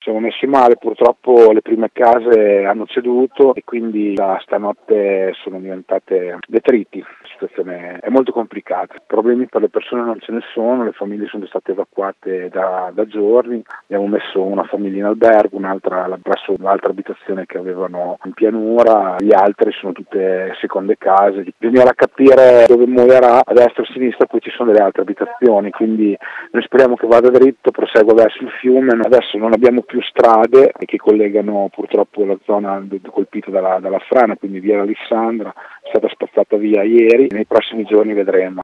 siamo messi male, purtroppo le prime case hanno ceduto e quindi da stanotte sono diventate detriti. La situazione è molto complicata, problemi per le persone non ce ne sono, le famiglie sono state evacuate da giorni, abbiamo messo una famiglia in albergo, un'altra presso l'altra abitazione che avevano in pianura, gli altri sono tutte seconde case, bisognerà capire dove muoverà, a destra e a sinistra poi ci sono delle altre abitazioni, quindi noi speriamo che vada dritto, prosegua verso il fiume. Adesso non abbiamo più strade che collegano purtroppo la zona colpita dalla frana, quindi via Alessandra è stata spazzata via ieri, nei prossimi giorni vedremo.